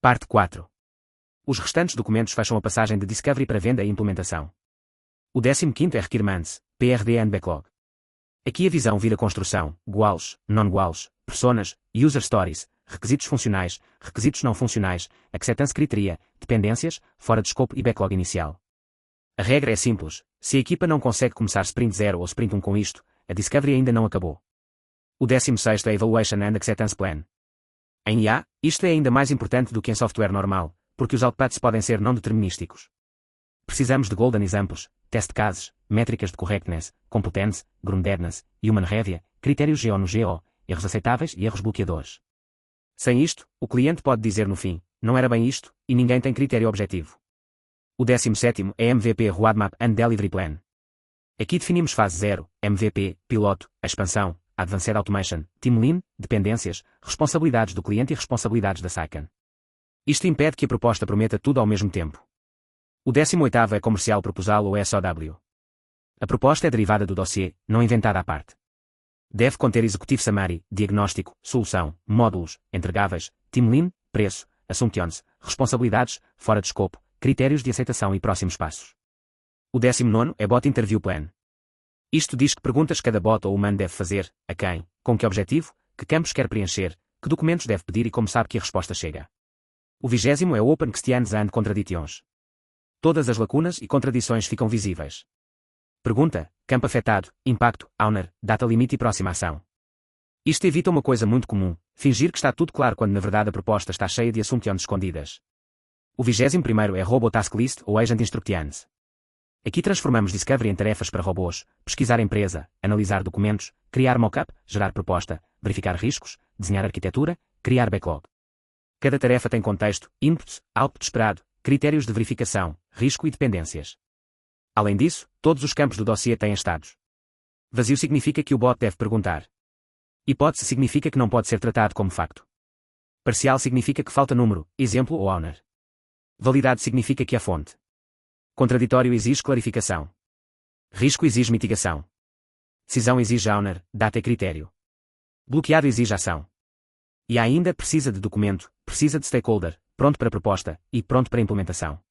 Parte 4. Os restantes documentos fecham a passagem de Discovery para venda e implementação. O 15º é Requirements, PRD and Backlog. Aqui a visão vira construção, goals, non-goals, personas, user stories, requisitos funcionais, requisitos não funcionais, acceptance criteria, dependências, fora de scope e backlog inicial. A regra é simples: se a equipa não consegue começar Sprint 0 ou Sprint 1 com isto, a Discovery ainda não acabou. O 16º é Evaluation and Acceptance Plan. Em IA, isto é ainda mais importante do que em software normal, porque os outputs podem ser não determinísticos. Precisamos de golden examples, test cases, métricas de correctness, competence, groundedness, human review, critérios GO no GO, erros aceitáveis e erros bloqueadores. Sem isto, o cliente pode dizer no fim, não era bem isto, e ninguém tem critério objetivo. O 17º é MVP Roadmap and Delivery Plan. Aqui definimos fase 0, MVP, piloto, a expansão, Advanced Automation, Team Lean, dependências, responsabilidades do cliente e responsabilidades da SICAN. Isto impede que a proposta prometa tudo ao mesmo tempo. O 18º é Comercial Proposal ou SOW. A proposta é derivada do dossiê, não inventada à parte. Deve conter Executive Summary, diagnóstico, solução, módulos, entregáveis, Team Lean, preço, assumptions, responsabilidades, fora de escopo, critérios de aceitação e próximos passos. O 19º é Bot Interview Plan. Isto diz que perguntas cada bot ou humano deve fazer, a quem, com que objetivo, que campos quer preencher, que documentos deve pedir e como sabe que a resposta chega. O 20º é Open Questions and Contradictions. Todas as lacunas e contradições ficam visíveis. Pergunta, campo afetado, impacto, owner, data limite e próxima ação. Isto evita uma coisa muito comum, fingir que está tudo claro quando na verdade a proposta está cheia de assumptions escondidas. O 21º é Robot Task List ou Agent Instructions. Aqui transformamos Discovery em tarefas para robôs, pesquisar empresa, analisar documentos, criar mockup, gerar proposta, verificar riscos, desenhar arquitetura, criar backlog. Cada tarefa tem contexto, inputs, output esperado, critérios de verificação, risco e dependências. Além disso, todos os campos do dossiê têm estados. Vazio significa que o bot deve perguntar. Hipótese significa que não pode ser tratado como facto. Parcial significa que falta número, exemplo ou owner. Validade significa que há fonte. Contraditório exige clarificação. Risco exige mitigação. Decisão exige owner, data e critério. Bloqueado exige ação. E ainda precisa de documento, precisa de stakeholder, pronto para proposta, e pronto para implementação.